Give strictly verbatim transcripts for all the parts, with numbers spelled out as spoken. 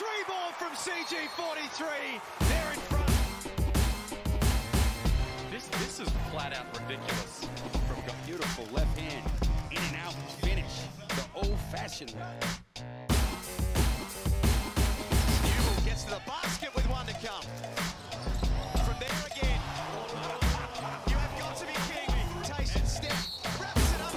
Three ball from C G forty-three. They're in front. This this is flat out ridiculous. From a beautiful left hand, in and out finish, the old-fashioned way. Newell gets to the basket with one to come. From there again. You have got to be kidding me. Tyson Steph wraps it up.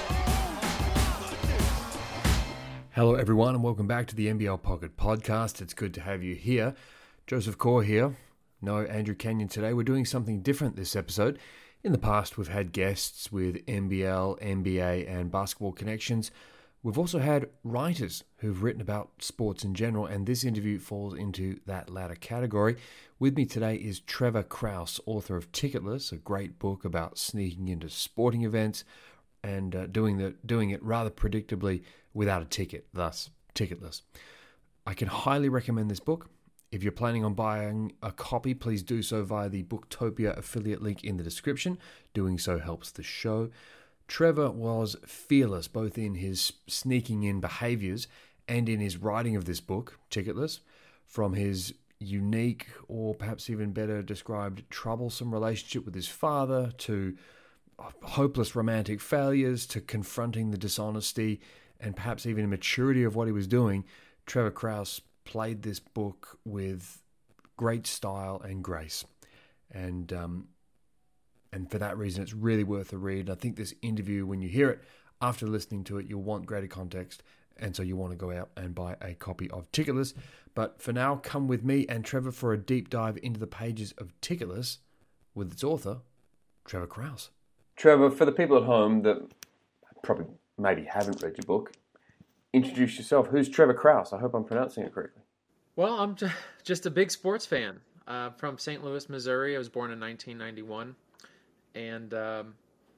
Hello everyone and welcome back to the N B L Pocket Podcast. It's good to have you here. Joseph Core here. No Andrew Kenyon today. We're doing something different this episode. In the past we've had guests with N B L, N B A and basketball connections. We've also had writers who've written about sports in general, and this interview falls into that latter category. With me today is Trevor Krause, author of Ticketless, a great book about sneaking into sporting events and uh, doing the doing it rather predictably without a ticket, thus Ticketless. I can highly recommend this book. If you're planning on buying a copy, please do so via the Booktopia affiliate link in the description. Doing so helps the show. Trevor was fearless both in his sneaking in behaviors and in his writing of this book, Ticketless, from his unique, or perhaps even better described, troublesome relationship with his father, to hopeless romantic failures, to confronting the dishonesty and perhaps even immaturity of what he was doing. Trevor Krause played this book with great style and grace. And um, and for that reason, it's really worth a read. I think this interview, when you hear it, after listening to it, you'll want greater context. And so you want to go out and buy a copy of Ticketless. But for now, come with me and Trevor for a deep dive into the pages of Ticketless with its author, Trevor Krause. Trevor, for the people at home that probably maybe haven't read your book, introduce yourself. Who's Trevor Krause? I hope I'm pronouncing it correctly. Well, I'm just a big sports fan. Uh, from Saint Louis, Missouri. I was born in nineteen ninety-one. And um,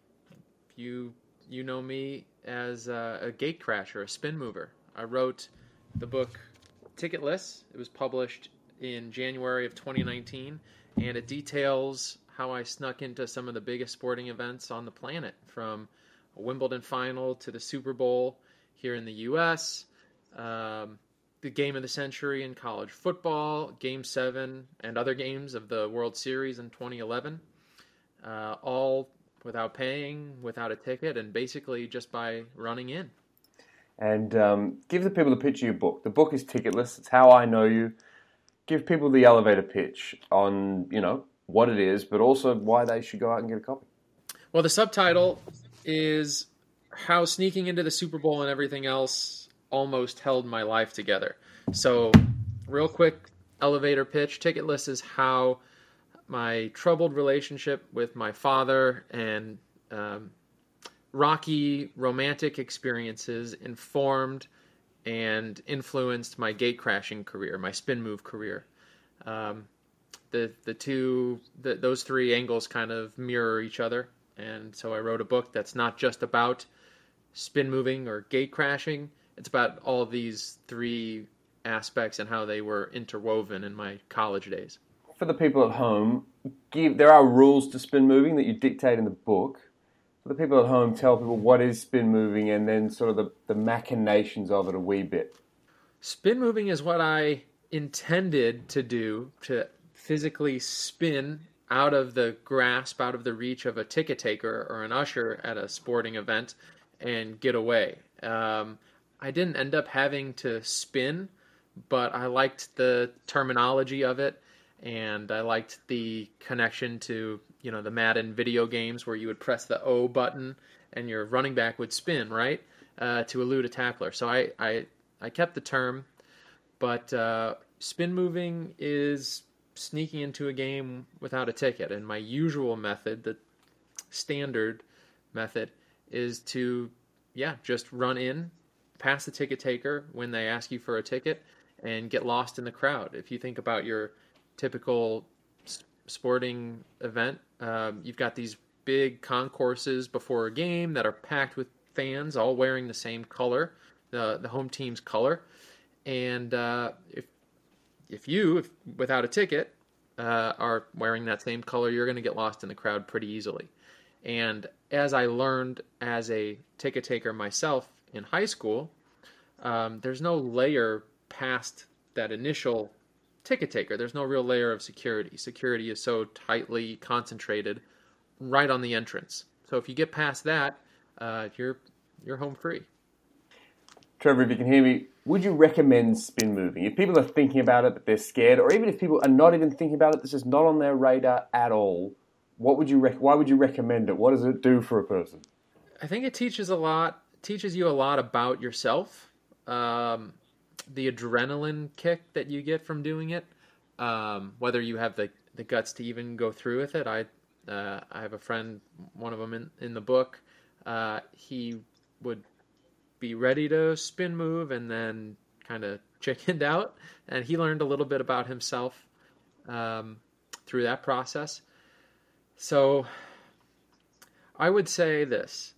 you you know me as a, a gate crasher, a spin mover. I wrote the book Ticketless. It was published in January of twenty nineteen, and it details how I snuck into some of the biggest sporting events on the planet, from a Wimbledon final to the Super Bowl here in the U S, um, the game of the century in college football, Game seven, and other games of the World Series in twenty eleven, uh, all without paying, without a ticket, and basically just by running in. And um, give the people the pitch of your book. The book is Ticketless. It's how I know you. Give people the elevator pitch on, you know, what it is, but also why they should go out and get a copy. Well, the subtitle is how sneaking into the Super Bowl and everything else almost held my life together. So, real quick elevator pitch. Ticketless is how my troubled relationship with my father and um, rocky romantic experiences informed and influenced my gate crashing career, my spin move career. Um, the the two, the, those three angles kind of mirror each other. And so I wrote a book that's not just about spin moving or gate crashing. It's about all of these three aspects and how they were interwoven in my college days. For the people at home, give there are rules to spin moving that you dictate in the book. For the people at home, tell people what is spin moving and then sort of the, the machinations of it a wee bit. Spin moving is what I intended to do, to physically spin out of the grasp, out of the reach of a ticket taker or an usher at a sporting event and get away. Um, I didn't end up having to spin, but I liked the terminology of it, and I liked the connection to, you know, the Madden video games where you would press the O button and your running back would spin, right, uh, to elude a tackler. So I, I, I kept the term, but uh, spin moving is sneaking into a game without a ticket. And my usual method, the standard method, is to, yeah, just run in, pass the ticket taker when they ask you for a ticket, and get lost in the crowd. If you think about your typical sporting event, um, you've got these big concourses before a game that are packed with fans, all wearing the same color, the the home team's color. And uh, if if you, if, without a ticket, uh, are wearing that same color, you're going to get lost in the crowd pretty easily. And as I learned as a ticket taker myself in high school, um, there's no layer past that initial ticket taker. There's no real layer of security. Security is so tightly concentrated right on the entrance. So if you get past that, uh, you're you're home free. Trevor, if you can hear me, would you recommend spin moving? If people are thinking about it but they're scared, or even if people are not even thinking about it, this is not on their radar at all, what would you rec- why would you recommend it? What does it do for a person? I think it teaches a lot, teaches you a lot about yourself, um, the adrenaline kick that you get from doing it, um, whether you have the, the guts to even go through with it. I uh, I have a friend, one of them in, in the book, uh, he would be ready to spin move and then kind of chickened out, and he learned a little bit about himself um, through that process. So I would say this: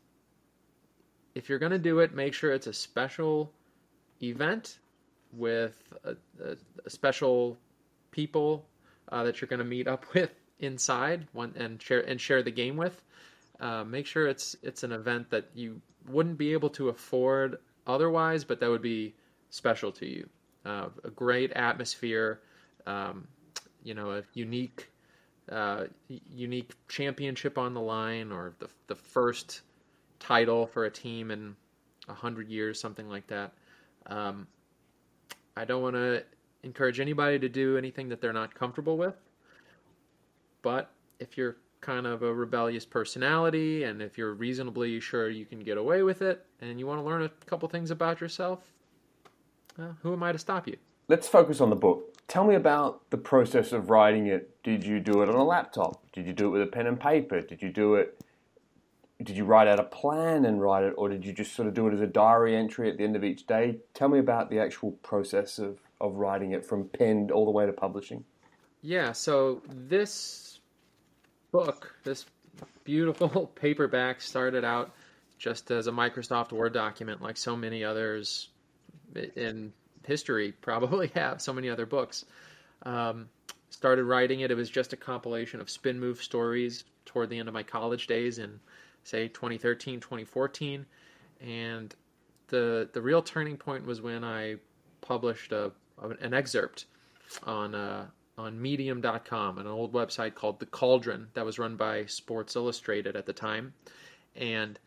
if you're going to do it, make sure it's a special event with a, a, a special people uh, that you're going to meet up with inside one and share and share the game with. Uh, make sure it's it's an event that you wouldn't be able to afford otherwise, but that would be special to you. Uh, a great atmosphere, um, you know, a unique, uh, unique championship on the line, or the the first title for a team in a hundred years, something like that. Um, I don't want to encourage anybody to do anything that they're not comfortable with, but if you're kind of a rebellious personality, and if you're reasonably sure you can get away with it, and you want to learn a couple things about yourself, well, who am I to stop you? Let's focus on the book. Tell me about the process of writing it. Did you do it on a laptop? Did you do it with a pen and paper? Did you do it? Did you write out a plan and write it, or did you just sort of do it as a diary entry at the end of each day? Tell me about the actual process of, of writing it from pen all the way to publishing. Yeah, so this book, this beautiful paperback, started out just as a Microsoft Word document, like so many others in history probably have, so many other books. Um, started writing it, it was just a compilation of spin move stories toward the end of my college days in, say, twenty thirteen, twenty fourteen. And the the real turning point was when I published a an excerpt on uh, on medium dot com, an old website called The Cauldron that was run by Sports Illustrated at the time. And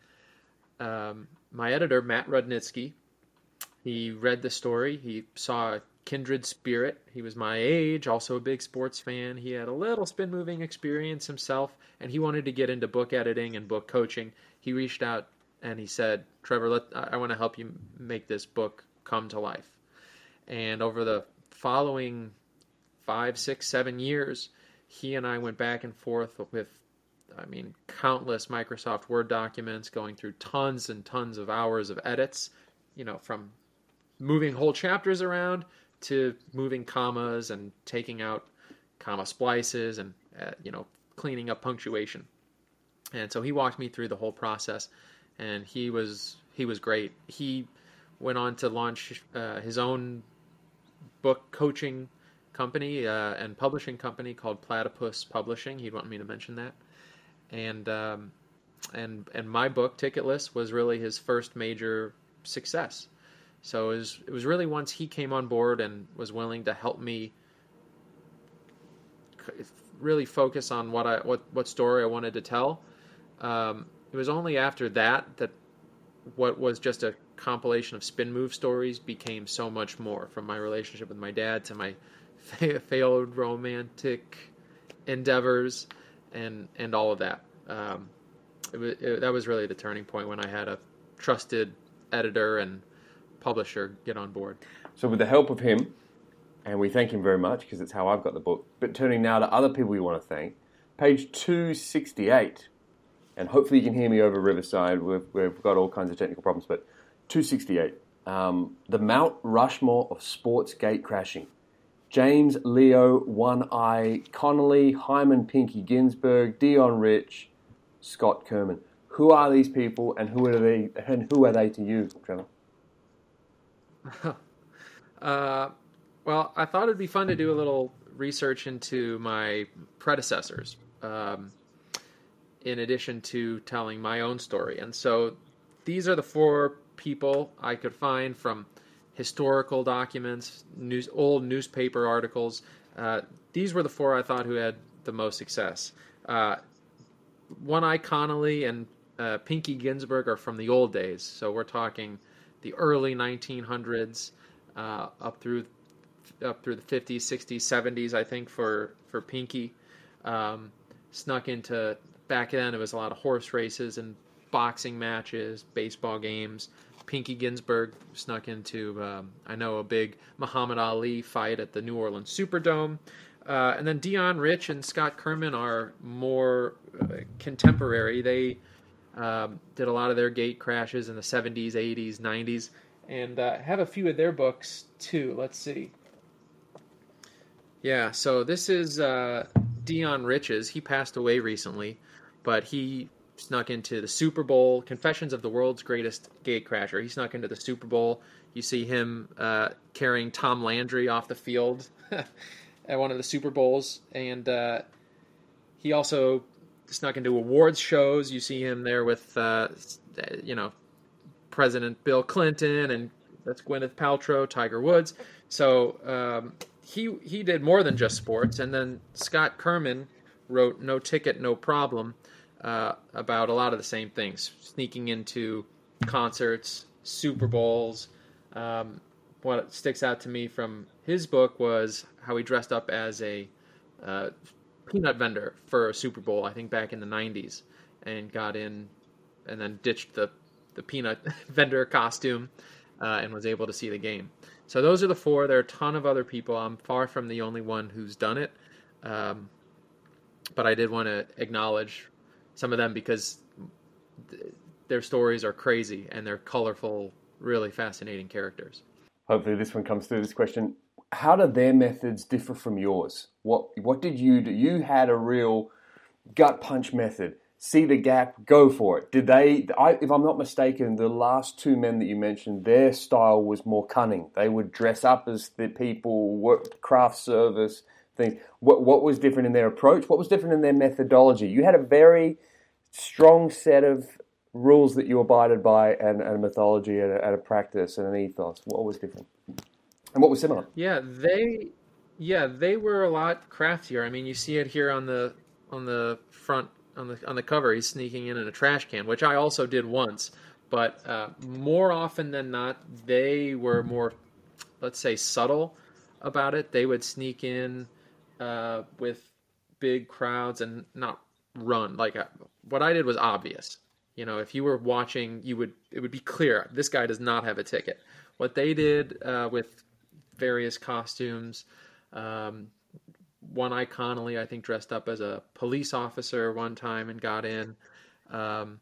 um, my editor, Matt Rudnitsky, he read the story. He saw a kindred spirit. He was my age, also a big sports fan. He had a little spin moving experience himself, and he wanted to get into book editing and book coaching. He reached out and he said, Trevor, let, I want to help you make this book come to life. And over the following five, six, seven years, he and I went back and forth with, I mean, countless Microsoft Word documents, going through tons and tons of hours of edits, you know, from moving whole chapters around to moving commas and taking out comma splices and, uh, you know, cleaning up punctuation. And so he walked me through the whole process, and he was he was great. He went on to launch uh, his own book coaching company uh, and publishing company called Platypus Publishing. He'd want me to mention that. And um, and and my book, Ticketless, was really his first major success. So it was, it was really once he came on board and was willing to help me really focus on what I what, what story I wanted to tell. Um, it was only after that that what was just a compilation of spin move stories became so much more, from my relationship with my dad to my fa- failed romantic endeavors and and all of that. Um, it was, it, that was really the turning point when I had a trusted editor and publisher get on board. So with the help of him, and we thank him very much because it's how I've got the book, but turning now to other people we want to thank, page two sixty-eight, and hopefully you can hear me over Riverside, we've, we've got all kinds of technical problems, but two sixty-eight, um, the Mount Rushmore of sports gate crashing. James, Leo, One Eye, Connolly, Hyman, Pinky, Ginsburg, Dion Rich, Scott Kerman. Who are these people, and who are they? And who are they to you, Trevor? uh, well, I thought it'd be fun to do a little research into my predecessors, um, in addition to telling my own story. And so these are the four people I could find from historical documents, news, old newspaper articles. Uh, these were the four I thought who had the most success. Uh, One-Eye Connolly and uh, Pinky Ginsburg are from the old days, so we're talking the early nineteen hundreds uh, up through up through the fifties, sixties, seventies, I think, for, for Pinky. Um, snuck into, back then it was a lot of horse races and boxing matches, baseball games. Pinky Ginsburg snuck into, um, I know, a big Muhammad Ali fight at the New Orleans Superdome. Uh, and then Dion Rich and Scott Kerman are more uh, contemporary. They um, did a lot of their gate crashes in the seventies, eighties, nineties, and uh, have a few of their books too. Let's see. Yeah, so this is uh, Dion Rich's. He passed away recently, but he snuck into the Super Bowl, Confessions of the World's Greatest Gatecrasher. He snuck into the Super Bowl. You see him uh, carrying Tom Landry off the field at one of the Super Bowls. And uh, he also snuck into awards shows. You see him there with, uh, you know, President Bill Clinton, and that's Gwyneth Paltrow, Tiger Woods. So um, he he did more than just sports. And then Scott Kerman wrote No Ticket, No Problem, Uh, about a lot of the same things, sneaking into concerts, Super Bowls. Um, what sticks out to me from his book was how he dressed up as a uh, peanut vendor for a Super Bowl, I think back in the nineties, and got in and then ditched the, the peanut vendor costume uh, and was able to see the game. So those are the four. There are a ton of other people. I'm far from the only one who's done it. Um, but I did want to acknowledge some of them because th- their stories are crazy and they're colorful, really fascinating characters. Hopefully this one comes through, this question. How do their methods differ from yours? What what did you do? You had a real gut punch method. See the gap, go for it. Did they, I, if I'm not mistaken, the last two men that you mentioned, their style was more cunning. They would dress up as the people, work, craft service, things. What what was different in their approach? What was different in their methodology? You had a very strong set of rules that you abided by, and, and a mythology, and a, and a practice, and an ethos. What was different, and what was similar? Yeah, they, yeah, they were a lot craftier. I mean, you see it here on the on the front on the on the cover. He's sneaking in in a trash can, which I also did once. But uh, more often than not, they were more, let's say, subtle about it. They would sneak in Uh, with big crowds and not run. Like uh, what I did was obvious. You know, if you were watching, you would it would be clear this guy does not have a ticket. What they did uh, with various costumes, um, One-Eye Connolly, I think, dressed up as a police officer one time and got in. Um,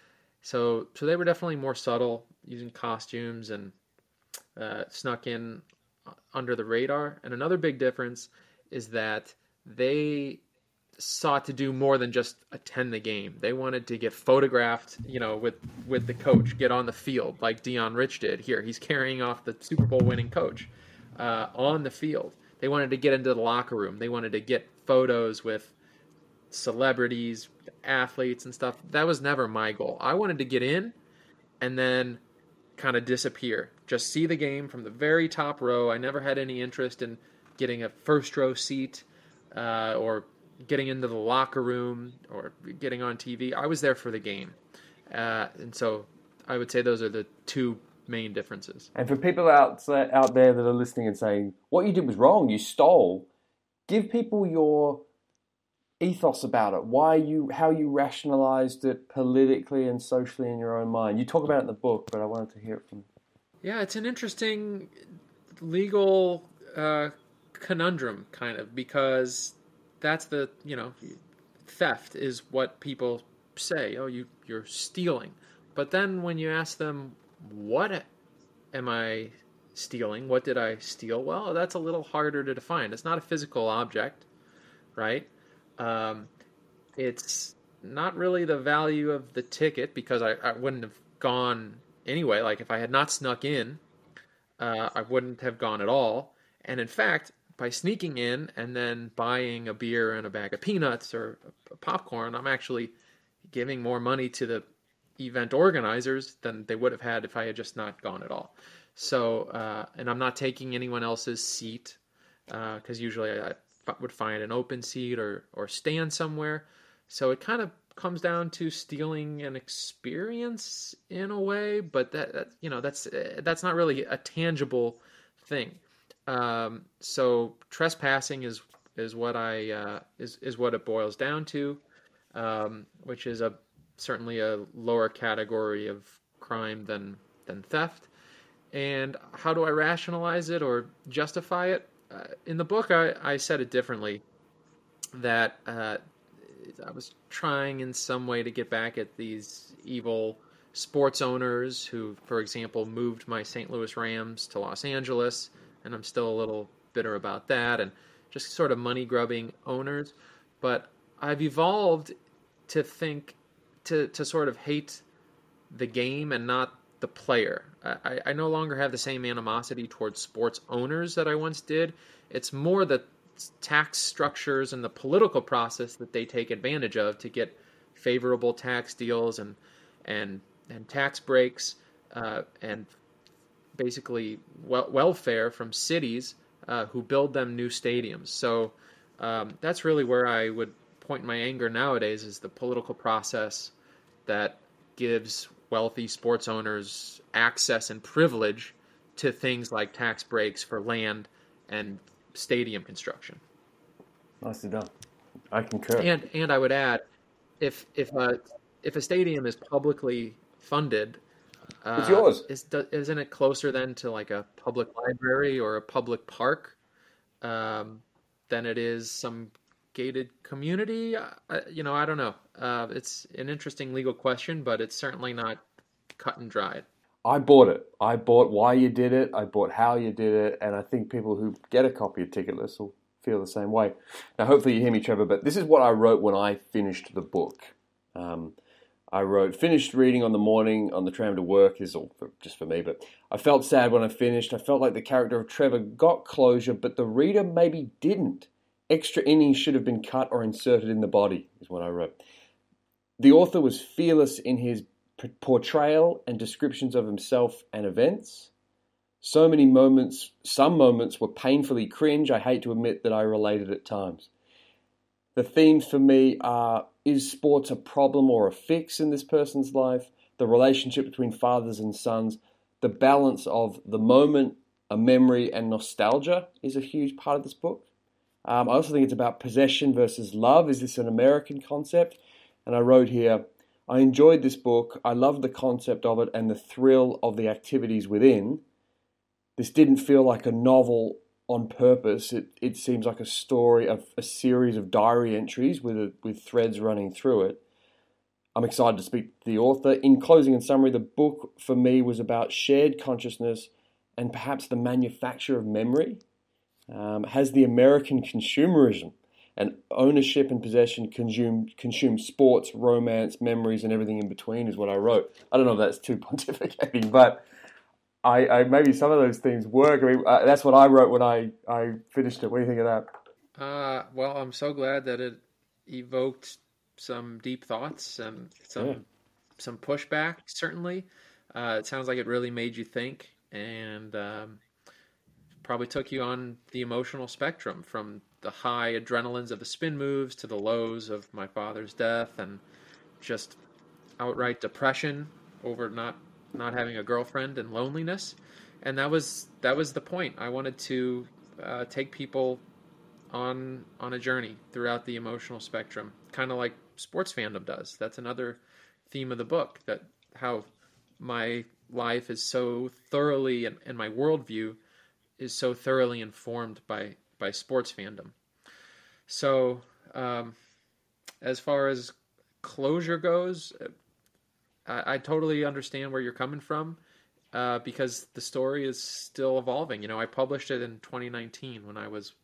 so, so they were definitely more subtle, using costumes, and uh, snuck in under the radar. And another big difference is that they sought to do more than just attend the game. They wanted to get photographed, you know, with, with the coach, get on the field like Dion Rich did here. He's carrying off the Super Bowl winning coach uh, on the field. They wanted to get into the locker room. They wanted to get photos with celebrities, athletes and stuff. That was never my goal. I wanted to get in and then kind of disappear. Just see the game from the very top row. I never had any interest in getting a first row seat uh, or getting into the locker room or getting on T V. I was there for the game. Uh, and so I would say those are the two main differences. And for people out, out there that are listening and saying, what you did was wrong, you stole, give people your ethos about it, why you, how you rationalized it politically and socially in your own mind. You talk about it in the book, but I wanted to hear it from you. Yeah, it's an interesting legal uh, conundrum, kind of, because that's the, you know, theft is what people say. Oh, you, you're stealing. But then when you ask them, what am I stealing? What did I steal? Well, that's a little harder to define. It's not a physical object, right? Um, it's not really the value of the ticket, because I, I wouldn't have gone anyway. Like, if I had not snuck in, uh, I wouldn't have gone at all. And in fact, by sneaking in and then buying a beer and a bag of peanuts or popcorn, I'm actually giving more money to the event organizers than they would have had if I had just not gone at all. So, uh, and I'm not taking anyone else's seat because uh, usually I, I would find an open seat or or stand somewhere. So it kind of comes down to stealing an experience in a way, but that, that you know that's that's not really a tangible thing. Um, so trespassing is is what I uh, is is what it boils down to, um, which is a certainly a lower category of crime than than theft. And how do I rationalize it or justify it? Uh, in the book, I, I said it differently. That uh, I was trying in some way to get back at these evil sports owners who, for example, moved my Saint Louis Rams to Los Angeles, and I'm still a little bitter about that, and just sort of money-grubbing owners. But I've evolved to think, to, to sort of hate the game and not the player. I, I no longer have the same animosity towards sports owners that I once did. It's more the tax structures and the political process that they take advantage of to get favorable tax deals and and and tax breaks uh, and basically wel- welfare from cities uh, who build them new stadiums. So um, that's really where I would point my anger nowadays, is the political process that gives wealthy sports owners access and privilege to things like tax breaks for land and stadium construction. Nicely done. I concur. And and I would add, if if a if a stadium is publicly funded, uh, it's yours. Is, isn't it closer then to like a public library or a public park um, than it is some gated community? I, you know, I don't know. Uh, it's an interesting legal question, but it's certainly not cut and dried. I bought it. I bought why you did it. I bought how you did it. And I think people who get a copy of Ticketless will feel the same way. Now, hopefully you hear me, Trevor, but this is what I wrote when I finished the book. Um, I wrote, finished reading on the morning on the tram to work. This is all for, just for me, but I felt sad when I finished. I felt like the character of Trevor got closure, but the reader maybe didn't. Extra innings should have been cut or inserted in the body, is what I wrote. The author was fearless in his portrayal and descriptions of himself and events. So many moments, some moments were painfully cringe. I hate to admit that I related at times. The themes for me are, is sports a problem or a fix in this person's life? The relationship between fathers and sons, the balance of the moment, a memory, and nostalgia is a huge part of this book. Um, I also think it's about possession versus love. Is this an American concept? And I wrote here, I enjoyed this book. I loved the concept of it and the thrill of the activities within. This didn't feel like a novel on purpose. It it seems like a story of a series of diary entries with a, with threads running through it. I'm excited to speak to the author. In closing and summary, the book for me was about shared consciousness and perhaps the manufacture of memory. Um, has the American consumerism and ownership and possession consume consume sports, romance, memories, and everything in between is what I wrote. I don't know if that's too pontificating, but I, I maybe some of those things work. I mean, uh, that's what I wrote when I, I finished it. What do you think of that? Uh, well, I'm so glad that it evoked some deep thoughts and some yeah. some pushback. Certainly, uh, it sounds like it really made you think, and um, probably took you on the emotional spectrum from the high adrenalines of the spin moves to the lows of my father's death and just outright depression over not not having a girlfriend and loneliness. And that was that was the point. I wanted to uh, take people on on a journey throughout the emotional spectrum, kind of like sports fandom does. That's another theme of the book, that how my life is so thoroughly and, and my worldview is so thoroughly informed by by sports fandom. So um, as far as closure goes, I, I totally understand where you're coming from, uh, because the story is still evolving. You know, I published it in twenty nineteen when I was,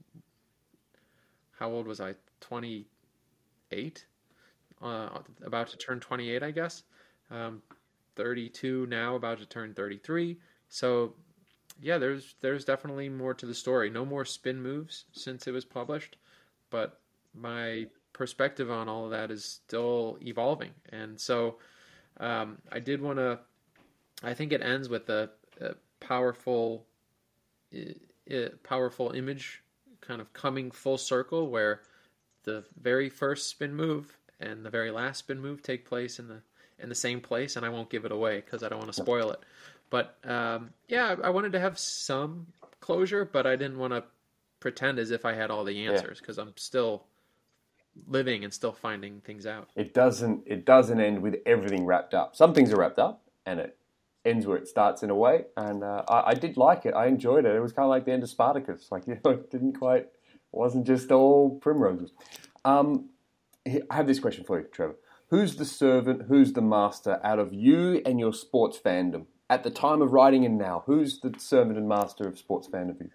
how old was I? twenty-eight? Uh, about to turn twenty-eight, I guess. Um, thirty-two now, about to turn thirty-three. So yeah, there's there's definitely more to the story. No more spin moves since it was published, but my perspective on all of that is still evolving. And so um, I did want to, I think it ends with a, a powerful, uh, powerful image kind of coming full circle where the very first spin move and the very last spin move take place in the in the same place, and I won't give it away because I don't want to spoil it. But um, yeah, I wanted to have some closure, but I didn't want to pretend as if I had all the answers because yeah. I'm still living and still finding things out. It doesn't. It doesn't end with everything wrapped up. Some things are wrapped up, and it ends where it starts in a way. And uh, I, I did like it. I enjoyed it. It was kind of like the end of Spartacus. Like, you know, it didn't quite. Wasn't just all primroses. Um, I have this question for you, Trevor. Who's the servant? Who's the master out of you and your sports fandom at the time of writing and now? Who's the servant and master of sports fandom?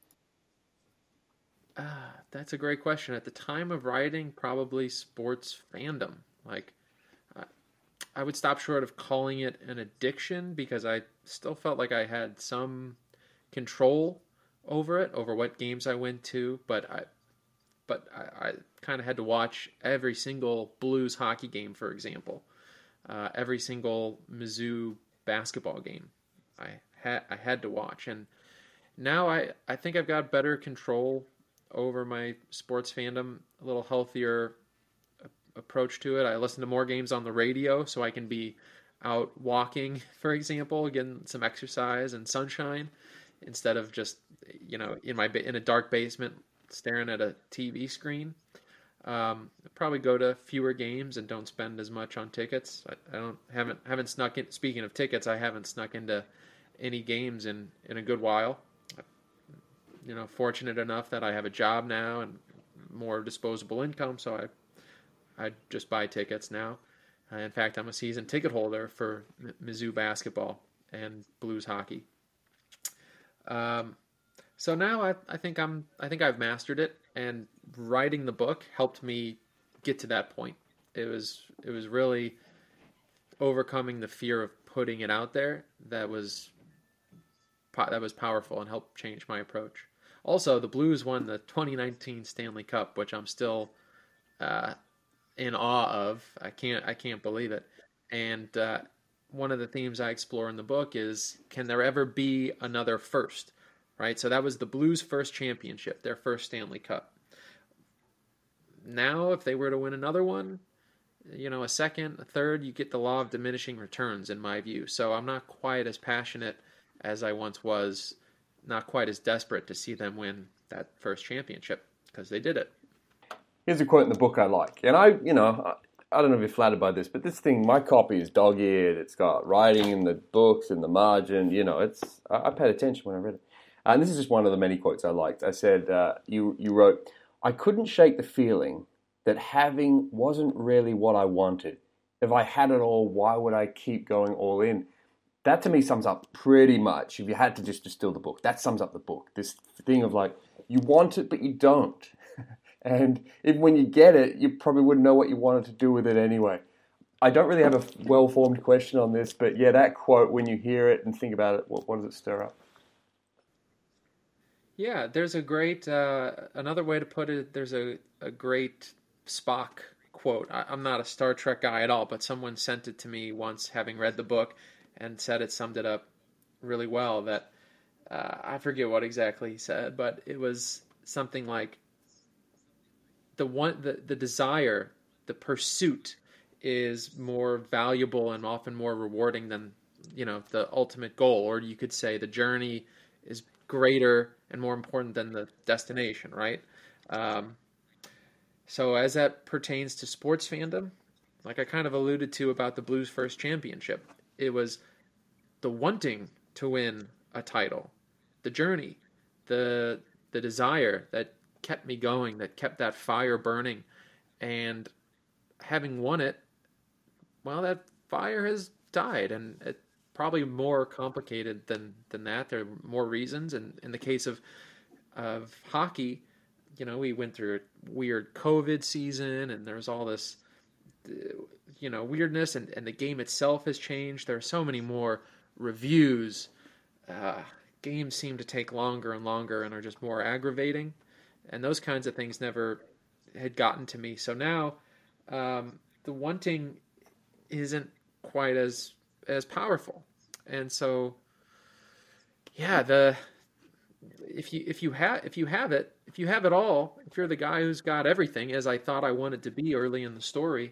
Ah, that's a great question. At the time of writing, probably sports fandom. Like, I, I would stop short of calling it an addiction because I still felt like I had some control over it, over what games I went to. But I, but I, I kind of had to watch every single Blues hockey game, for example, uh, every single Mizzou basketball game. I had I had to watch, and now I I think I've got better control over my sports fandom, a little healthier approach to it. I listen to more games on the radio so I can be out walking, for example, getting some exercise and sunshine instead of just, you know, in my in a dark basement staring at a T V screen. Um, probably go to fewer games and don't spend as much on tickets. I, I don't haven't haven't snuck in. Speaking of tickets, I haven't snuck into any games in, in a good while. You know, fortunate enough that I have a job now and more disposable income, so I I just buy tickets now. Uh, in fact, I'm a season ticket holder for M- Mizzou basketball and Blues hockey. Um, so now I I think I'm I think I've mastered it, and writing the book helped me get to that point. It was it was really overcoming the fear of putting it out there that was that was powerful and helped change my approach. Also, the Blues won the twenty nineteen Stanley Cup, which I'm still uh, in awe of. I can't I can't believe it. And uh, one of the themes I explore in the book is, can there ever be another first? Right? So that was the Blues' first championship, their first Stanley Cup. Now, if they were to win another one, you know, a second, a third, you get the law of diminishing returns, in my view. So I'm not quite as passionate as I once was, not quite as desperate to see them win that first championship, because they did it. Here's a quote in the book I like. And I, you know, I, I don't know if you're flattered by this, but this thing, my copy is dog-eared. It's got writing in the books, in the margin. You know, it's I, I paid attention when I read it. And this is just one of the many quotes I liked. I said, uh, you, you wrote, "I couldn't shake the feeling that having wasn't really what I wanted. If I had it all, why would I keep going all in?" That to me sums up pretty much, if you had to just distill the book, that sums up the book. This thing of like, you want it, but you don't. And even when you get it, you probably wouldn't know what you wanted to do with it anyway. I don't really have a well-formed question on this, but yeah, that quote, when you hear it and think about it, what, what does it stir up? Yeah, there's a great, uh, another way to put it, there's a, a great Spock quote. I, I'm not a Star Trek guy at all, but someone sent it to me once, having read the book, and said it summed it up really well. That uh, I forget what exactly he said, but it was something like the one, the, the desire, the pursuit is more valuable and often more rewarding than, you know, the ultimate goal. Or you could say the journey is greater and more important than the destination, right? Um, so as that pertains to sports fandom, like I kind of alluded to about the Blues' first championship, it was the wanting to win a title, the journey, the the desire that kept me going, that kept that fire burning. And having won it, well, that fire has died, and it's probably more complicated than, than that. There are more reasons. And in the case of of hockey, you know, we went through a weird COVID season, and there's all this, you know, weirdness, and, and the game itself has changed. There are so many more reviews. Uh, games seem to take longer and longer and are just more aggravating. And those kinds of things never had gotten to me. So now um, the wanting isn't quite as as powerful. And so yeah, the if you if you have if you have it if you have it all, if you're the guy who's got everything, as I thought I wanted to be early in the story,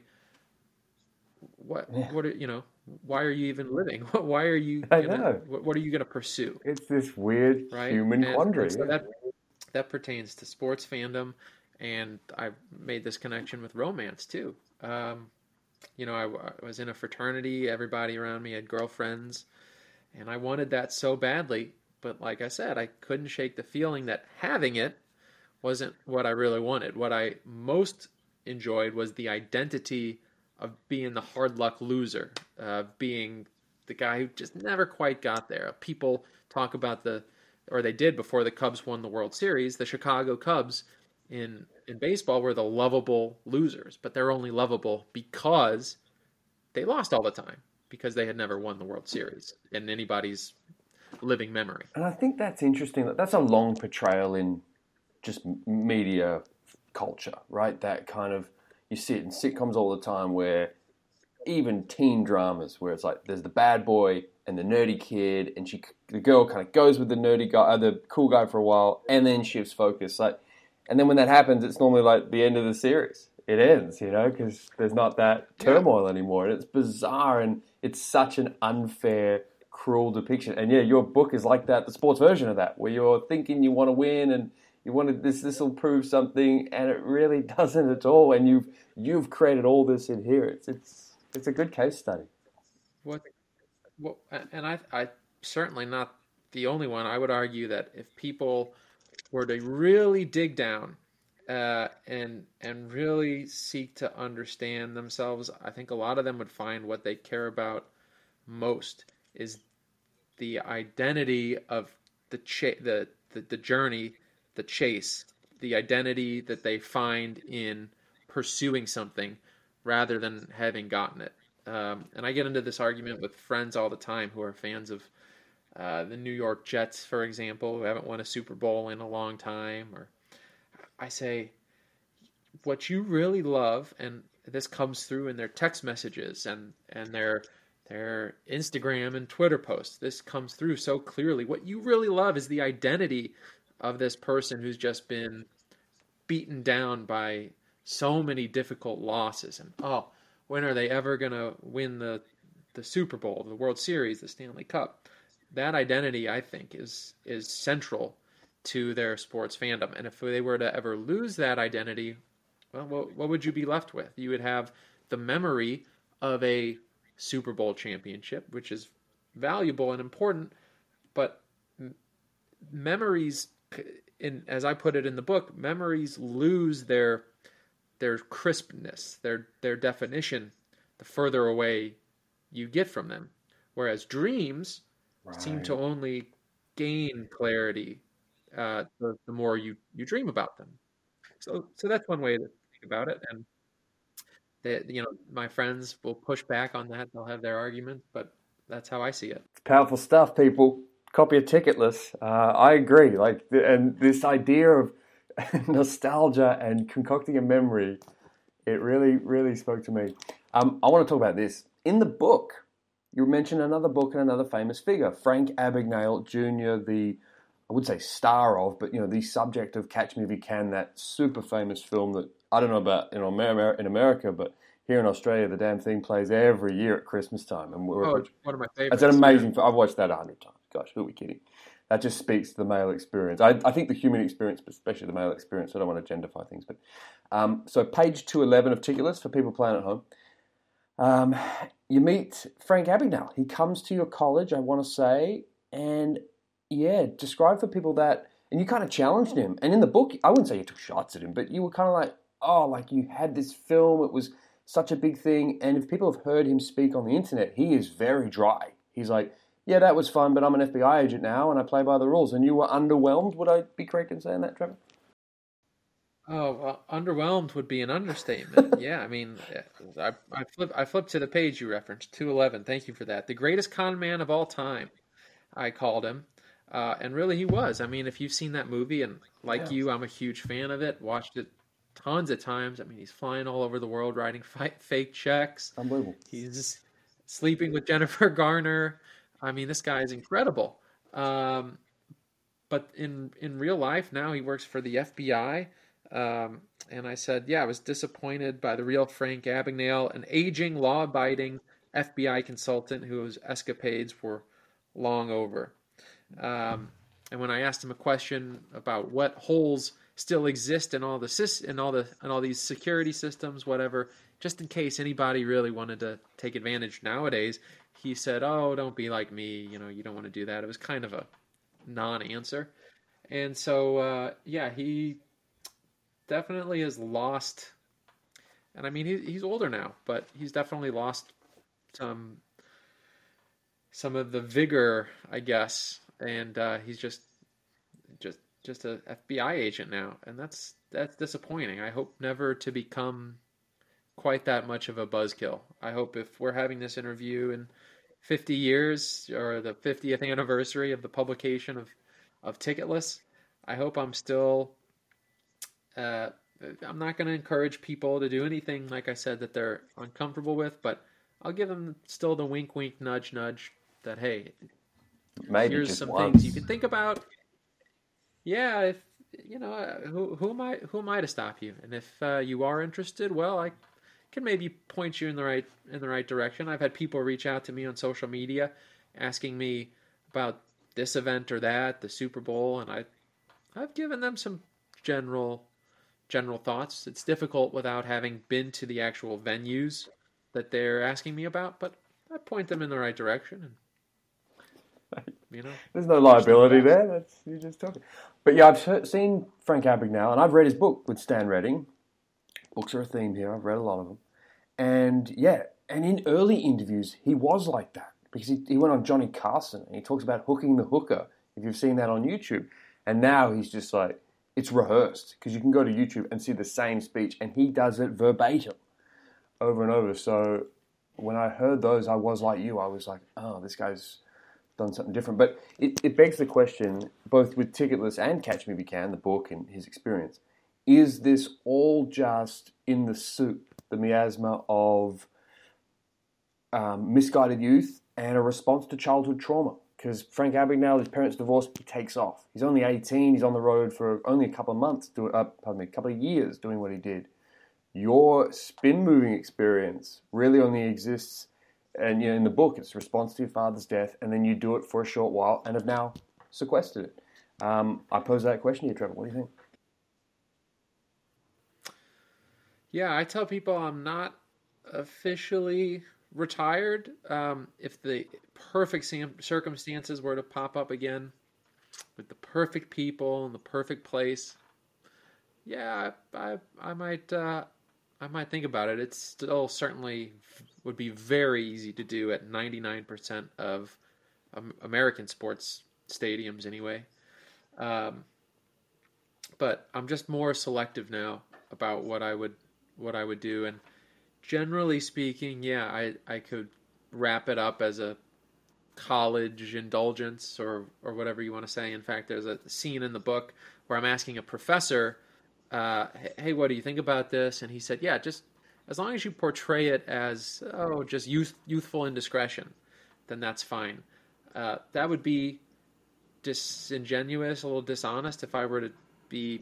what Yeah. what are, you know? Why are you even living? Why are you? I Gonna, know. what, what are you going to pursue? It's this weird Right? human And, quandary. and so yeah. that that pertains to sports fandom, and I made this connection with romance too. Um, you know, I, I was in a fraternity. Everybody around me had girlfriends, and I wanted that so badly. But like I said, I couldn't shake the feeling that having it wasn't what I really wanted. What I most enjoyed was the identity of being the hard luck loser, of uh, being the guy who just never quite got there. People talk about the, or they did before the Cubs won the World Series, the Chicago Cubs in in baseball were the lovable losers, but they're only lovable because they lost all the time, because they had never won the World Series in anybody's living memory. And I think that's interesting. That's a long portrayal in just media culture, right? That kind of, you see it in sitcoms all the time, where even teen dramas, where it's like there's the bad boy and the nerdy kid, and she, the girl kind of goes with the nerdy guy, uh, the cool guy for a while, and then shifts focus. Like, and then when that happens, it's normally like the end of the series. It ends, you know, because there's not that turmoil yeah. anymore, and it's bizarre, and it's such an unfair, cruel depiction. And yeah, your book is like that, the sports version of that, where you're thinking you want to win and you wanted this. This will prove something, and it really doesn't at all. And you've you've created all this in here. It's it's it's a good case study. What, what, and I I certainly not the only one. I would argue that if people were to really dig down uh, and and really seek to understand themselves, I think a lot of them would find what they care about most is the identity of the cha- the, the the journey. The chase, the identity that they find in pursuing something rather than having gotten it. Um, and I get into this argument with friends all the time who are fans of uh, the New York Jets, for example, who haven't won a Super Bowl in a long time. Or I say, what you really love, and this comes through in their text messages and, and their their Instagram and Twitter posts. This comes through so clearly. What you really love is the identity of this person who's just been beaten down by so many difficult losses. And, oh, when are they ever going to win the the Super Bowl, the World Series, the Stanley Cup? That identity, I think, is is central to their sports fandom. And if they were to ever lose that identity, well, what, what would you be left with? You would have the memory of a Super Bowl championship, which is valuable and important, but m- memories... In, as I put it in the book, memories lose their their crispness, their their definition, the further away you get from them. Whereas dreams right. seem to only gain clarity uh, the, the more you, you dream about them. So so that's one way to think about it. And they, you know, my friends will push back on that. They'll have their argument, but that's how I see it. It's powerful stuff, people. Copy a Ticketless. Uh, I agree. Like, and this idea of nostalgia and concocting a memory, it really, really spoke to me. Um, I want to talk about this. In the book, you mentioned another book and another famous figure, Frank Abagnale Junior, the, I would say star of, but, you know, the subject of Catch Me If You Can, that super famous film that, I don't know about in America, in America but here in Australia, the damn thing plays every year at Christmas time. And we're, oh, one of my favorites. It's an amazing film. I've watched that a hundred times. Gosh, who are we kidding? That just speaks to the male experience. I, I think the human experience, but especially the male experience. I don't want to genderify things. But um, so page two eleven of Ticketless for people playing at home. Um, you meet Frank Abagnale. He comes to your college, I want to say, and yeah, describe for people that, and you kind of challenged him. And in the book, I wouldn't say you took shots at him, but you were kind of like, oh, like you had this film. It was such a big thing. And if people have heard him speak on the internet, he is very dry. He's like, yeah, that was fun, but I'm an F B I agent now and I play by the rules. And you were underwhelmed. Would I be correct in saying that, Trevor? Oh, well, underwhelmed would be an understatement. Yeah, I mean, I, I flip I flipped to the page you referenced, two eleven. Thank you for that. The greatest con man of all time, I called him. Uh, and really he was. I mean, if you've seen that movie, and like yeah. you, I'm a huge fan of it, watched it tons of times. I mean, he's flying all over the world, writing fi- fake checks. Unbelievable. He's sleeping with Jennifer Garner. I mean, this guy is incredible. Um, but in in real life now he works for the F B I. Um, and I said, yeah, I was disappointed by the real Frank Abagnale, an aging, law-abiding F B I consultant whose escapades were long over. Um, and when I asked him a question about what holes still exist in all the in all the in all these security systems, whatever, just in case anybody really wanted to take advantage nowadays, he said, "Oh, don't be like me. You know, you don't want to do that." It was kind of a non-answer, and so uh, yeah, he definitely has lost. And I mean, he, he's older now, but he's definitely lost some some of the vigor, I guess, and uh, he's just just just a F B I agent now, and that's that's disappointing. I hope never to become quite that much of a buzzkill. I hope if we're having this interview in fifty years or the fiftieth anniversary of the publication of of Ticketless, I hope I'm still. Uh, I'm not going to encourage people to do anything, like I said, that they're uncomfortable with, but I'll give them still the wink, wink, nudge, nudge that, hey, maybe here's just some once. things you can think about. Yeah, if you know, uh, who who am I who am I to stop you? And if uh, you are interested, well, I can maybe point you in the right in the right direction. I've had people reach out to me on social media asking me about this event or that, the Super Bowl, and I I've given them some general general thoughts. It's difficult without having been to the actual venues that they're asking me about, but I point them in the right direction. And, you know, there's no liability there. That's you're just talking. But yeah, I've heard, seen Frank Abagnale, and I've read his book with Stan Redding. Books are a theme here. I've read a lot of them, and yeah, and in early interviews he was like that because he, he went on Johnny Carson and he talks about hooking the hooker. If you've seen that on YouTube, and now he's just like. It's rehearsed because you can go to YouTube and see the same speech and he does it verbatim over and over. So when I heard those, I was like you. I was like, oh, this guy's done something different. But it, it begs the question, both with Ticketless and Catch Me If You Can, the book and his experience, is this all just in the soup, the miasma of um, misguided youth and a response to childhood trauma? Because Frank Abagnale, his parents divorced, he takes off. He's only eighteen. He's on the road for only a couple of months, doing, uh, pardon me, a couple of years doing what he did. Your spin moving experience really only exists, and you know, in the book, it's a response to your father's death, and then you do it for a short while and have now sequestered it. Um, I pose that question to you, Trevor. What do you think? Yeah, I tell people I'm not officially retired. Um, if the perfect circumstances were to pop up again with the perfect people in the perfect place, yeah, I I, I might uh, I might think about it. It still certainly would be very easy to do at ninety-nine percent of um, American sports stadiums anyway. Um, but I'm just more selective now about what I would what I would do, and generally speaking, yeah, I, I could wrap it up as a college indulgence or, or whatever you want to say. In fact, there's a scene in the book where I'm asking a professor, uh, hey, what do you think about this? And he said, yeah, just as long as you portray it as, oh, just youth, youthful indiscretion, then that's fine. Uh, that would be disingenuous, a little dishonest if I were to be,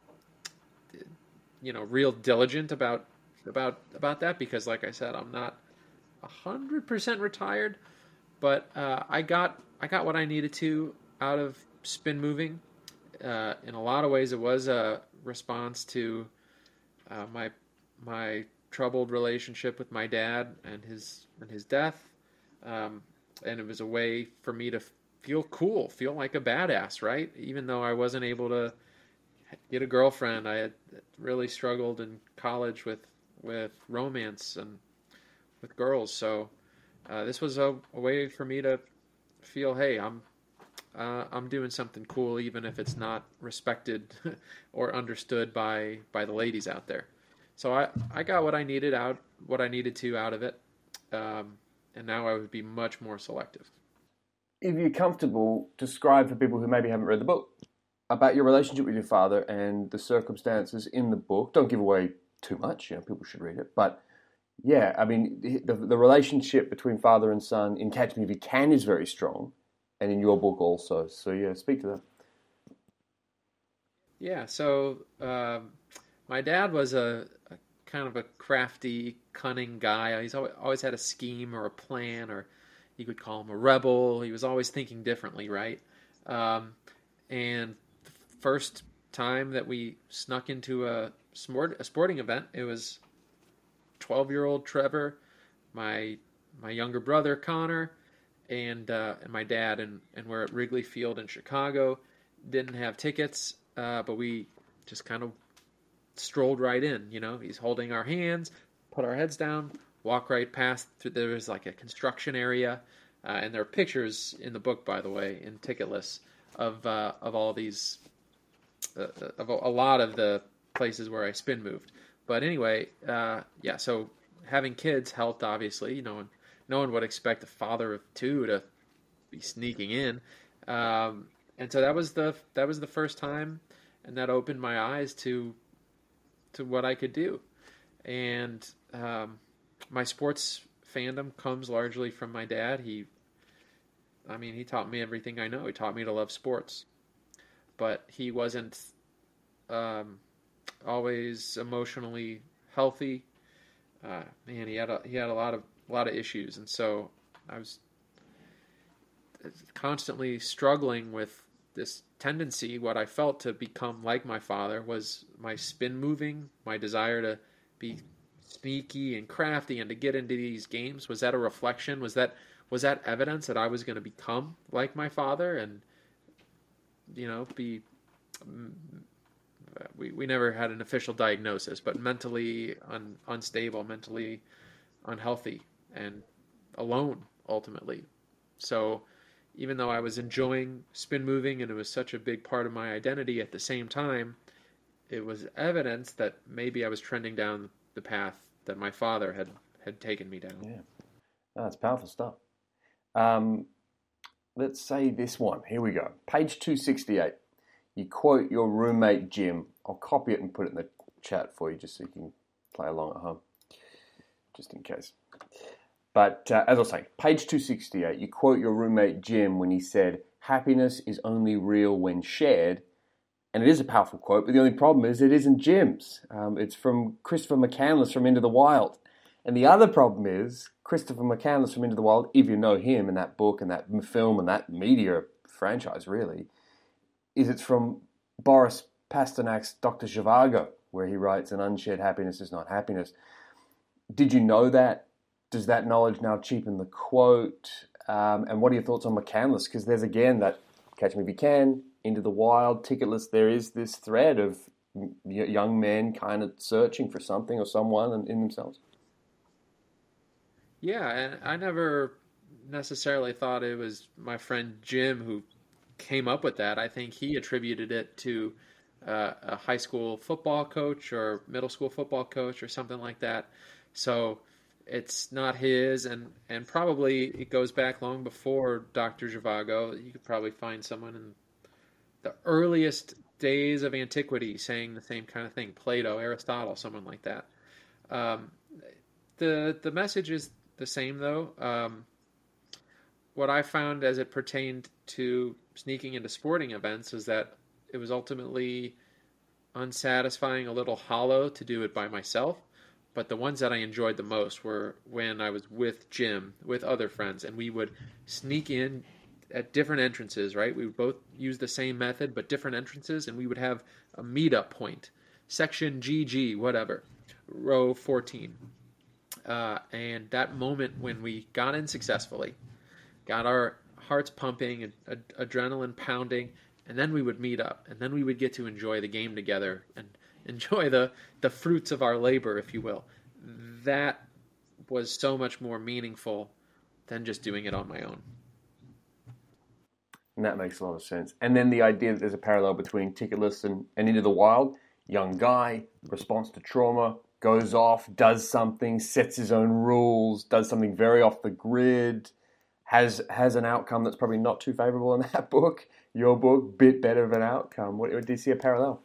you know, real diligent about about about that, because like I said, I'm not a hundred percent retired, but uh, I got I got what I needed to out of spin moving. Uh, in a lot of ways, it was a response to uh, my my troubled relationship with my dad and his and his death, um, and it was a way for me to feel cool, feel like a badass, right? Even though I wasn't able to get a girlfriend, I had really struggled in college with. with romance and with girls. So uh, this was a, a way for me to feel, hey, I'm uh, I'm doing something cool, even if it's not respected or understood by by the ladies out there. So I, I got what I needed out, what I needed to out of it, um, and now I would be much more selective. If you're comfortable, describe for people who maybe haven't read the book about your relationship with your father and the circumstances in the book. Don't give away too much, you know, people should read it. But yeah, I mean, the, the relationship between father and son in Catch Me If You Can is very strong. and in your book also. So yeah, speak to that. Yeah, so um, my dad was a, a kind of a crafty, cunning guy. He's always, always had a scheme or a plan, or you could call him a rebel. He was always thinking differently, right? Um, and the first time that we snuck into a, sport, a sporting event, it was twelve-year-old Trevor, my my younger brother Connor, and uh, and my dad, and, and we're at Wrigley Field in Chicago. Didn't have tickets, uh, but we just kind of strolled right in. You know, he's holding our hands, put our heads down, walk right past. Through, there was like a construction area, uh, and there are pictures in the book, by the way, in ticket lists of uh, of all these, uh, of a, a lot of the places where I spin moved. But anyway, uh, yeah. So having kids helped, obviously. You know, and no one would expect a father of two to be sneaking in, um, and so that was the that was the first time, and that opened my eyes to to what I could do. And um, my sports fandom comes largely from my dad. He, I mean, he taught me everything I know. He taught me to love sports, but he wasn't um, always emotionally healthy. Uh, man, he had a, he had a lot of a lot of issues, and so I was constantly struggling with this tendency. What I felt to become like my father was my spin moving, my desire to be sneaky and crafty and to get into these games. Was that a reflection? Was that was that evidence that I was going to become like my father and, you know, be we we never had an official diagnosis, but mentally un, unstable, mentally unhealthy, and alone ultimately. So even though I was enjoying spin moving and it was such a big part of my identity, at the same time, it was evidence that maybe I was trending down the path that my father had, had taken me down. Yeah, no, that's powerful stuff. Um, let's say this one. Here we go. Page two sixty-eight. You quote your roommate Jim. I'll copy it and put it in the chat for you just so you can play along at home, just in case. But uh, as I was saying, page two sixty-eight, you quote your roommate Jim when he said, happiness is only real when shared. And it is a powerful quote, but the only problem is it isn't Jim's. Um, it's from Christopher McCandless from Into the Wild. And the other problem is Christopher McCandless from Into the Wild, if you know him and that book and that film and that media franchise really, is it's from Boris Pasternak's Doctor Zhivago, where he writes, an unshared happiness is not happiness. Did you know that? Does that knowledge now cheapen the quote? Um, and what are your thoughts on McCandless? Because there's, again, that Catch Me If You Can, Into the Wild, ticket list. There is this thread of young men kind of searching for something or someone in themselves. Yeah, and I never necessarily thought it was my friend Jim who came up with that. I think he attributed it to uh, a high school football coach or middle school football coach or something like that. So it's not his, and, and probably it goes back long before Doctor Zhivago. You could probably find someone in the earliest days of antiquity saying the same kind of thing. Plato, Aristotle, someone like that. Um, the the message is the same, though. Um, what I found as it pertained to sneaking into sporting events is that it was ultimately unsatisfying, a little hollow to do it by myself. But the ones that I enjoyed the most were when I was with Jim, with other friends, and we would sneak in at different entrances, right? We would both use the same method, but different entrances, and we would have a meetup point, section G G, whatever, row fourteen. Uh, and that moment when we got in successfully, got our hearts pumping, and ad- adrenaline pounding, and then we would meet up, and then we would get to enjoy the game together and enjoy the, the fruits of our labor, if you will. That was so much more meaningful than just doing it on my own. And that makes a lot of sense. And then the idea that there's a parallel between Ticket List and, and Into the Wild. Young guy, response to trauma, goes off, does something, sets his own rules, does something very off the grid, has has an outcome that's probably not too favorable in that book. Your book, bit better of an outcome. What, do you see a parallel?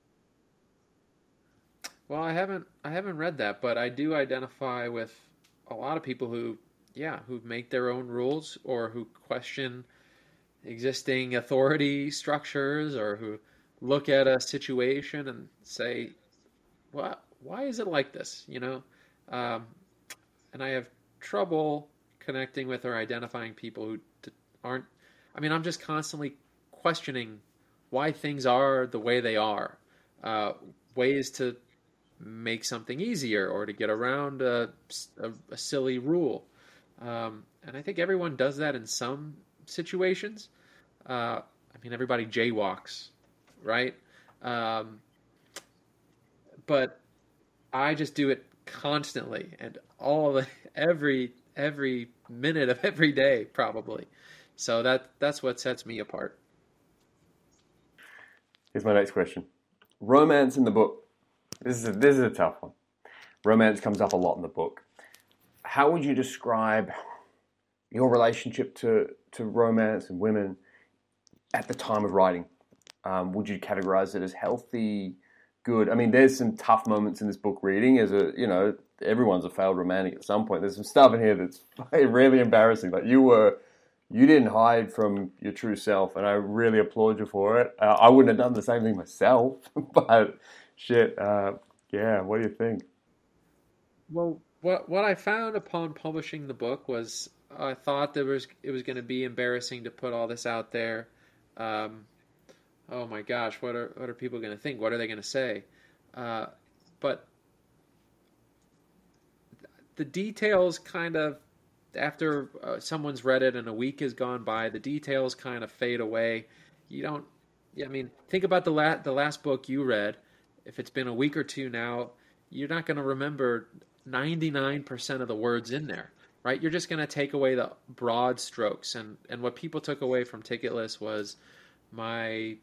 Well, I haven't I haven't read that, but I do identify with a lot of people who, yeah, who make their own rules or who question existing authority structures, or who look at a situation and say, "What? Why is it like this?" You know, um, and I have trouble connecting with or identifying people who aren't. I mean, I'm just constantly questioning why things are the way they are, uh, ways to make something easier or to get around a, a, a silly rule. Um, and I think everyone does that in some situations. Uh, I mean, everybody jaywalks, right? Um, but I just do it constantly and all the, every every minute of every day, probably. So that that's what sets me apart. Here's my next question. Romance in the book. This is a, this is a tough one. Romance comes up a lot in the book. How would you describe your relationship to, to romance and women at the time of writing? Um, would you categorize it as healthy, good? I mean, there's some tough moments in this book reading. As a, you know, everyone's a failed romantic at some point. There's some stuff in here that's really embarrassing. Like you were, you didn't hide from your true self, and I really applaud you for it. Uh, I wouldn't have done the same thing myself, but shit, uh, yeah. What do you think? Well, what what I found upon publishing the book was I thought there was it was going to be embarrassing to put all this out there. Um, oh my gosh, what are what are people going to think? What are they going to say? Uh, but the details kind of, after uh, someone's read it and a week has gone by, the details kind of fade away. You don't. I mean, think about the la- the last book you read. If it's been a week or two now, you're not going to remember ninety-nine percent of the words in there, right? You're just going to take away the broad strokes. And, and what people took away from Ticketless was my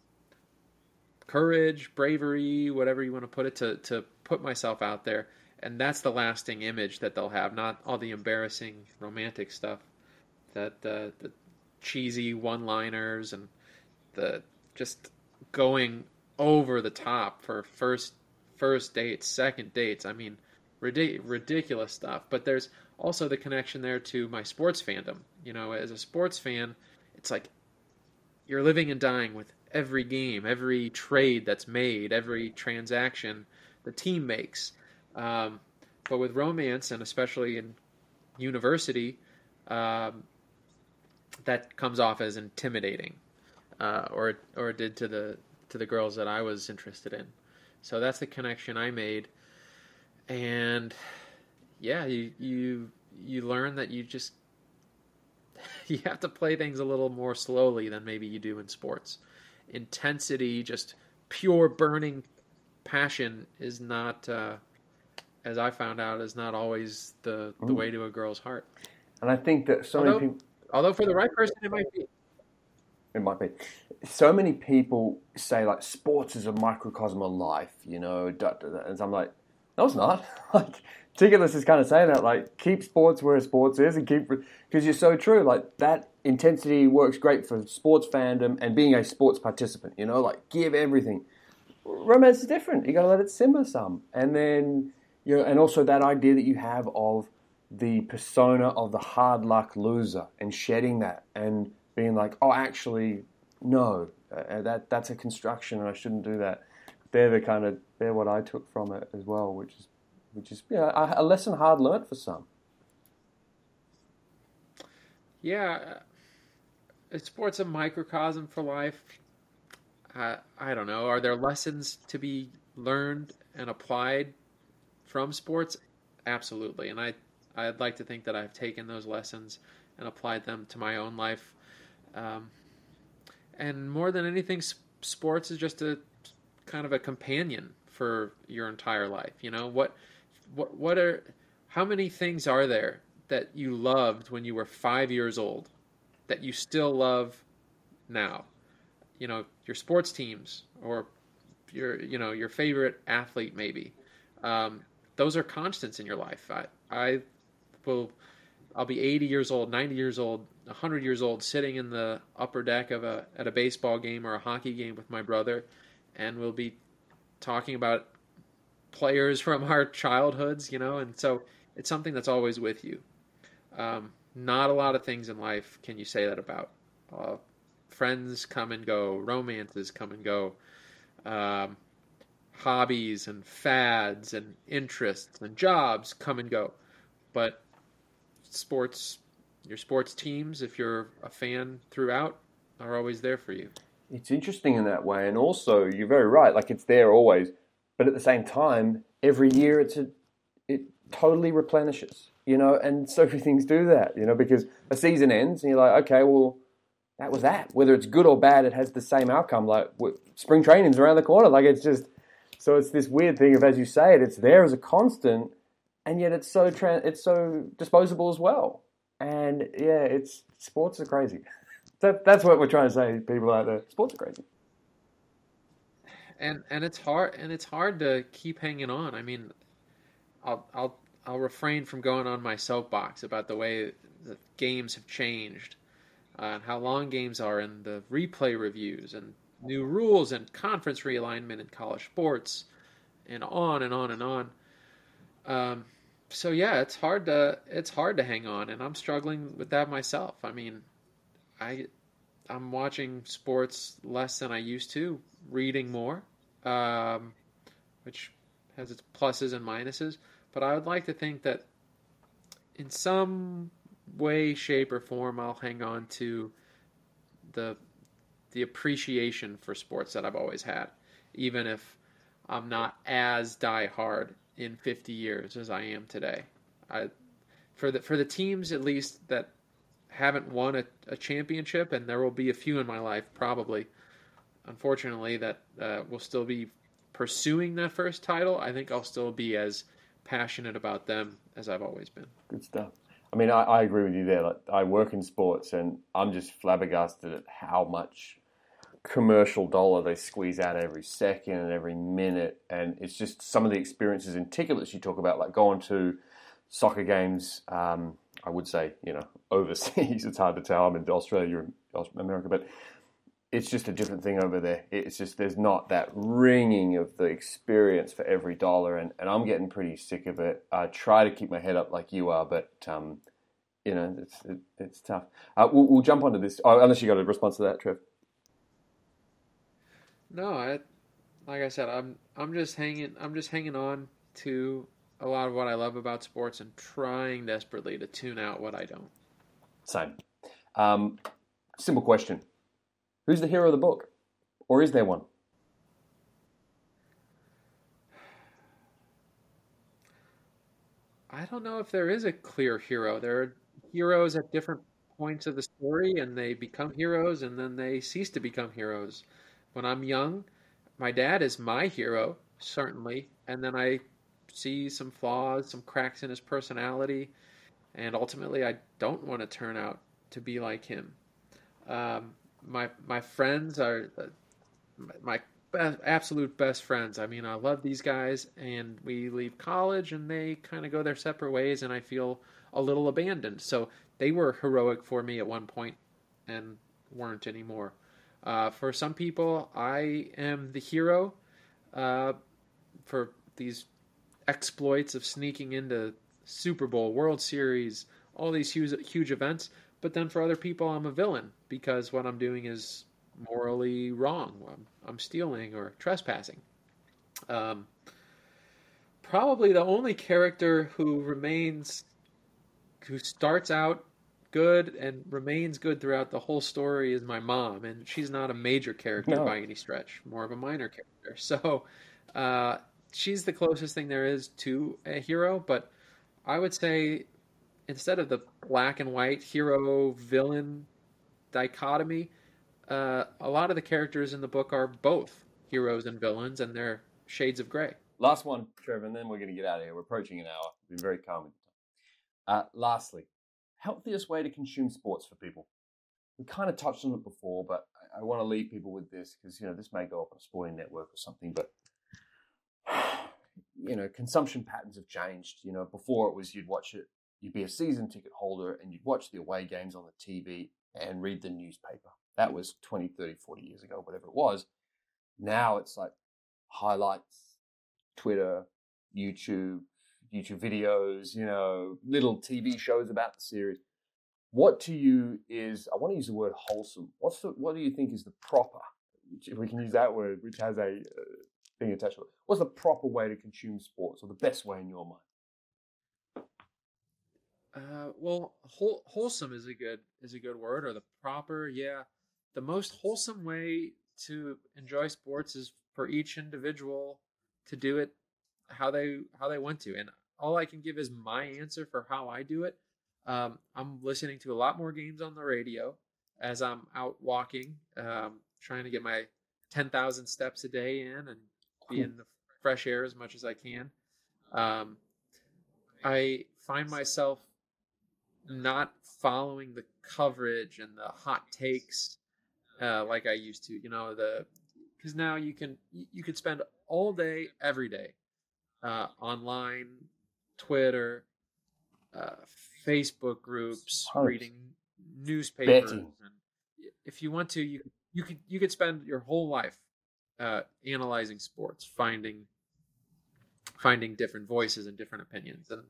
courage, bravery, whatever you want to put it, to, to put myself out there. And that's the lasting image that they'll have, not all the embarrassing romantic stuff, that uh, the cheesy one-liners and the just going over the top for first first dates, second dates. I mean, ridic- ridiculous stuff. But there's also the connection there to my sports fandom. You know, as a sports fan, it's like you're living and dying with every game, every trade that's made, every transaction the team makes. Um, but with romance, and especially in university, um, that comes off as intimidating, uh, or or it did to the to the girls that I was interested in. So that's the connection I made, and yeah, you you you learn that you just you have to play things a little more slowly than maybe you do in sports. Intensity, just pure burning passion, is not. Uh, as I found out, is not always the, the way to a girl's heart. And I think that so although, many people... Although for the right person, it might be. It might be. So many people say, like, sports is a microcosm of life, you know, and I'm like, no, it's not. Like, Ticketless is kind of saying that, like, keep sports where sports is, and keep... Because you're so true, like, that intensity works great for sports fandom and being a sports participant, you know, like, give everything. Romance is different. You got to let it simmer some. And then... You know, and also that idea that you have of the persona of the hard luck loser and shedding that and being like, oh, actually, no, uh, that that's a construction and I shouldn't do that. They're the kind of they're what I took from it as well, which is which is you know, a, a lesson hard learnt for some. Yeah, is sports a microcosm for life? I I don't know. Are there lessons to be learned and applied from sports? Absolutely. And I, I'd like to think that I've taken those lessons and applied them to my own life. Um, and more than anything, sports is just a kind of a companion for your entire life. You know, what, what, what are, how many things are there that you loved when you were five years old that you still love now? You know, your sports teams or your, you know, your favorite athlete maybe. Um, Those are constants in your life. I, I will, I'll be eighty years old, ninety years old, one hundred years old, sitting in the upper deck of a at a baseball game or a hockey game with my brother, and we'll be talking about players from our childhoods, you know. And so it's something that's always with you. Um, not a lot of things in life can you say that about. Uh, friends come and go, romances come and go, um, hobbies and fads and interests and jobs come and go. But sports, your sports teams, if you're a fan throughout, are always there for you. It's interesting in that way. And also, you're very right. Like, it's there always. But at the same time, every year it's a, it totally replenishes, you know, and so few things do that, you know, because a season ends and you're like, okay, well, that was that. Whether it's good or bad, it has the same outcome. Like, spring training's around the corner. Like, it's just, so it's this weird thing of, as you say it, it's there as a constant, and yet it's so tra- it's so disposable as well. And yeah, it's, sports are crazy. That, that's what we're trying to say, people out there. Sports are crazy. And and it's hard and it's hard to keep hanging on. I mean, I'll I'll I'll refrain from going on my soapbox about the way the games have changed, uh, and how long games are, and the replay reviews, and new rules, and conference realignment in college sports, and on and on and on. Um, so yeah, it's hard to it's hard to hang on, and I'm struggling with that myself. I mean, I I'm watching sports less than I used to, reading more, um, which has its pluses and minuses. But I would like to think that in some way, shape, or form, I'll hang on to the the appreciation for sports that I've always had, even if I'm not as diehard in fifty years as I am today. I for the for the teams at least that haven't won a, a championship, and there will be a few in my life probably, unfortunately, that uh, will still be pursuing that first title. I think I'll still be as passionate about them as I've always been. Good stuff. I mean, I, I agree with you there. Like, I work in sports, and I'm just flabbergasted at how much commercial dollar they squeeze out every second and every minute. And it's just some of the experiences in tickets you talk about, like going to soccer games, um, I would say, you know, overseas. It's hard to tell. I'm in Australia, you're in America, but it's just a different thing over there. It's just, there's not that ringing of the experience for every dollar, and, and I'm getting pretty sick of it. I try to keep my head up like you are, but, um, you know, it's it, it's tough. Uh, we'll, we'll jump onto this, oh, unless you got a response to that, Trev. No, I, like I said, I'm I'm just hanging I'm just hanging on to a lot of what I love about sports and trying desperately to tune out what I don't. Same. Um, simple question. Who's the hero of the book? Or is there one? I don't know if there is a clear hero. There are heroes at different points of the story, and they become heroes, and then they cease to become heroes. When I'm young, my dad is my hero, certainly, and then I see some flaws, some cracks in his personality, and ultimately I don't want to turn out to be like him. Um, my my friends are uh, my best, absolute best friends. I mean, I love these guys, and we leave college, and they kind of go their separate ways, and I feel a little abandoned. So they were heroic for me at one point, and weren't anymore. Uh, for some people, I am the hero uh, for these exploits of sneaking into Super Bowl, World Series, all these huge, huge events. But then for other people, I'm a villain because what I'm doing is morally wrong. I'm, I'm stealing or trespassing. Um, probably the only character who remains, who starts out good and remains good throughout the whole story is my mom, and she's not a major character no. by any stretch, more of a minor character. So uh, she's the closest thing there is to a hero, but I would say instead of the black and white hero-villain dichotomy, uh, a lot of the characters in the book are both heroes and villains, and they're shades of gray. Last one, Trevor, and then we're going to get out of here. We're approaching an hour. We've been very calm. Uh, lastly, healthiest way to consume sports for people. We kind of touched on it before, but I, I want to leave people with this because, you know, this may go up on a sporting network or something, but, you know, consumption patterns have changed. You know, before it was you'd watch it, you'd be a season ticket holder and you'd watch the away games on the T V and read the newspaper. That was twenty, thirty, forty years ago, whatever it was. Now it's like highlights, Twitter, YouTube, YouTube videos, you know, little T V shows about the series. what to you is, I want to use the word wholesome. What's the, what do you think is the proper, if we can use that word, which has a uh, thing attached to it. What's the proper way to consume sports, or the best way in your mind? Uh, well, whole, wholesome is a good is a good word, or the proper. Yeah, the most wholesome way to enjoy sports is for each individual to do it how they how they want to, and all I can give is my answer for how I do it. Um, I'm listening to a lot more games on the radio as I'm out walking, um, trying to get my ten thousand steps a day in and be in the fresh air as much as I can. Um, I find myself not following the coverage and the hot takes uh, like I used to, you know, the because now you can you could spend all day, every day, uh, online, Twitter, uh, Facebook groups, Hundreds. reading newspapers, Betting. and if you want to, you you could you could spend your whole life uh, analyzing sports, finding finding different voices and different opinions, and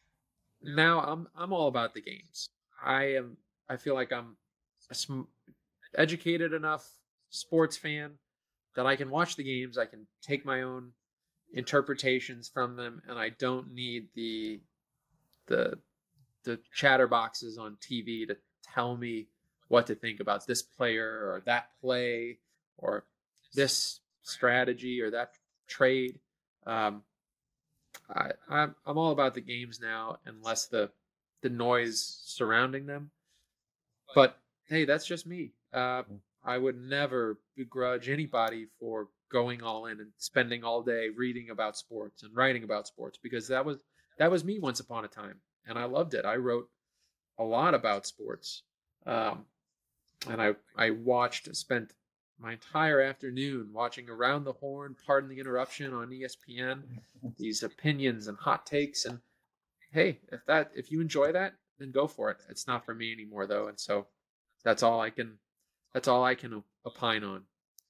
now I'm I'm all about the games. I am I feel like I'm a sm- educated enough sports fan that I can watch the games. I can take my own interpretations from them, and I don't need the the the chatterboxes on T V to tell me what to think about this player or that play or this strategy or that trade. Um, I, I'm I'm all about the games now, and less the the noise surrounding them. But hey, that's just me. Uh, I would never begrudge anybody for going all in and spending all day reading about sports and writing about sports, because that was that was me once upon a time, and I loved it. I wrote a lot about sports, um, and I I watched, spent my entire afternoon watching Around the Horn, Pardon the Interruption on E S P N, these opinions and hot takes. And hey, if that if you enjoy that, then go for it. It's not for me anymore, though, and so that's all I can that's all I can opine on.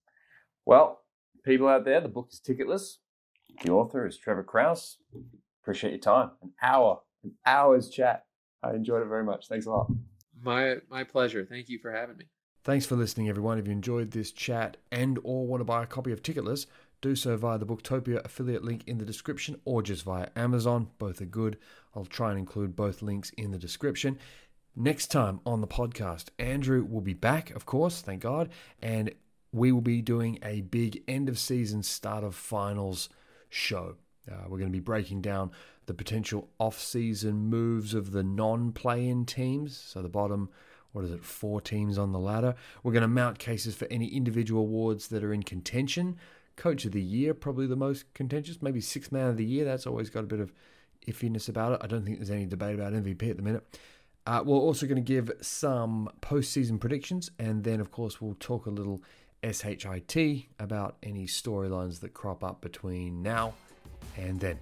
Well, people out there, the book is Ticketless. The author is Trevor Krause. Appreciate your time. An hour, an hour's chat. I enjoyed it very much. Thanks a lot. My my pleasure. Thank you for having me. Thanks for listening, everyone. If you enjoyed this chat and or want to buy a copy of Ticketless, do so via the Booktopia affiliate link in the description, or just via Amazon. Both are good. I'll try and include both links in the description. Next time on the podcast, Andrew will be back, of course, thank God, and we will be doing a big end of season, start of finals show. Uh, we're going to be breaking down the potential off-season moves of the non-play-in teams, so the bottom, what is it, four teams on the ladder. We're going to mount cases for any individual awards that are in contention. Coach of the Year, probably the most contentious, maybe Sixth Man of the Year. That's always got a bit of iffiness about it. I don't think there's any debate about M V P at the minute. Uh, we're also going to give some postseason predictions, and then, of course, we'll talk a little S H I T about any storylines that crop up between now and then.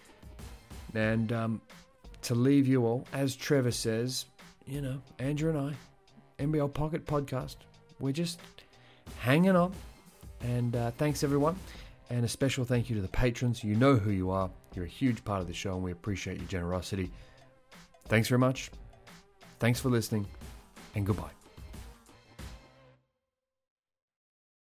And um, to leave you all, as Trevor says, you know, Andrew and I, N B L Pocket Podcast, we're just hanging on. And uh, thanks, everyone. And a special thank you to the patrons. You know who you are. You're a huge part of the show, and we appreciate your generosity. Thanks very much. Thanks for listening, and goodbye.